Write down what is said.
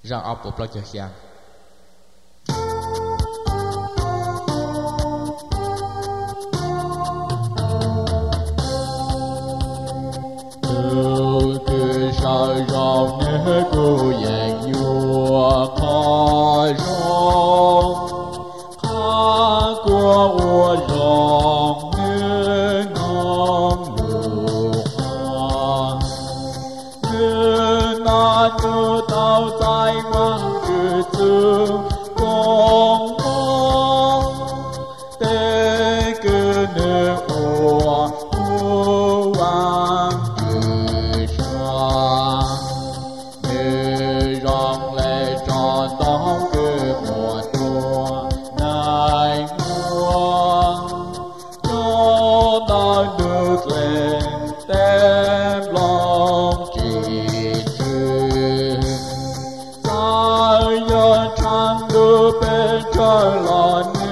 ra áp bộ lo cho giang cứ sao rong nhớ cô dành nhua khó rong khó của ua rong nhớ ngon luộc hoa nhớ na nhớ tao dài ngoan cứ thương con con tê cứ nửa ua nước lên tem lòng chỉ thương ta nhân trang đưa bên trời lòn